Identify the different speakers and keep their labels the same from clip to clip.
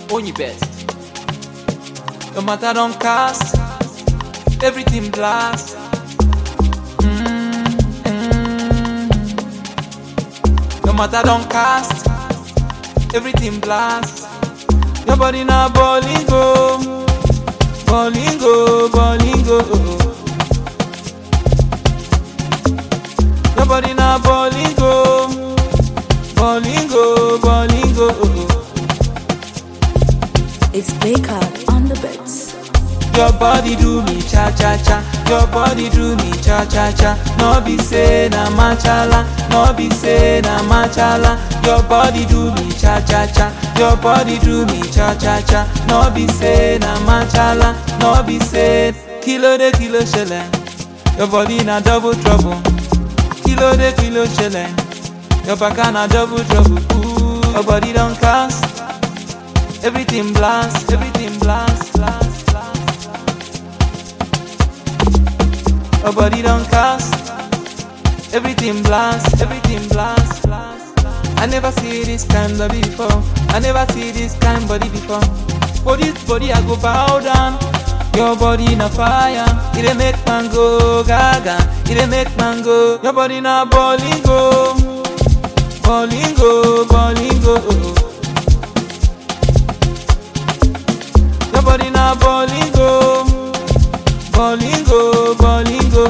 Speaker 1: only best. No matter don't cast, everything blast. No matter don't cast, everything blast. Your body now bolingo, bolingo, bolingo. Your body now bolingo, bolingo, bolingo.
Speaker 2: It's Baker on the beats.
Speaker 1: Your body do me cha cha cha. Your body do me cha cha cha. No be say na machala, no be say na machala. Your body do me cha cha cha. Your body do me cha cha cha. No be say na machala, no be say kilo de kilo shele. Your body na double trouble. Kilo de kilo shele. Your back na double trouble. Ooh, your body don't cast. Everything blast, everything blast, blast, blast. Your body don't cast. Everything blast, everything blast, blast, blast. I never see this kind body before. I never see this kind body before. For this body I go bow down. Your body na fire. It dey make man go gaga. It dey make man go. Your body na bolingo, bolingo, bolingo. Your body na bolingo, bolingo, bolingo.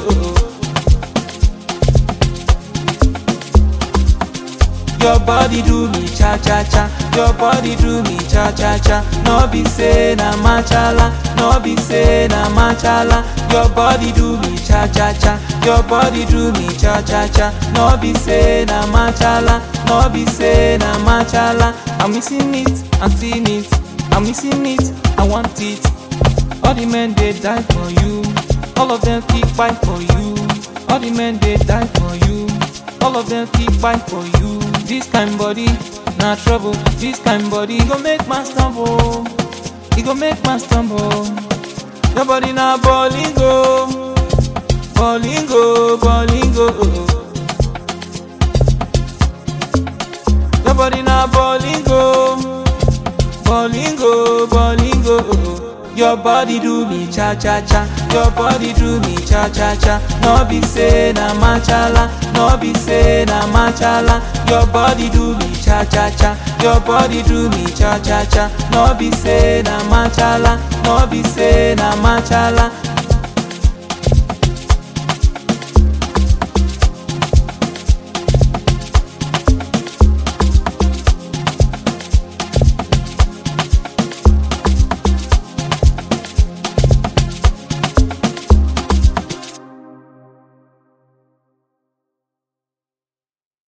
Speaker 1: Your body do me cha cha cha. Your body do me cha cha cha. No be say na machala, no be say na machala. Your body do me cha cha cha. Your body do me cha cha cha. No be say na machala, no be say na machala. I'm missing it, I'm seeing it. I'm missing it, I want it. All the men they die for you. All of them fit fight for you. All the men they die for you. All of them fit fight for you. This kind body, nah trouble. This kind body, it gon' make man stumble. It gon' make man stumble. Your body na bolingo, bolingo, bolingo. Your body na bolingo, bolingo, bolingo. Your body do me cha cha cha. Your body do me cha cha cha. No be say na machala, no be say na machala. Your body do me cha cha cha. Your body do me cha cha cha. No be say na machala, no be say na machala.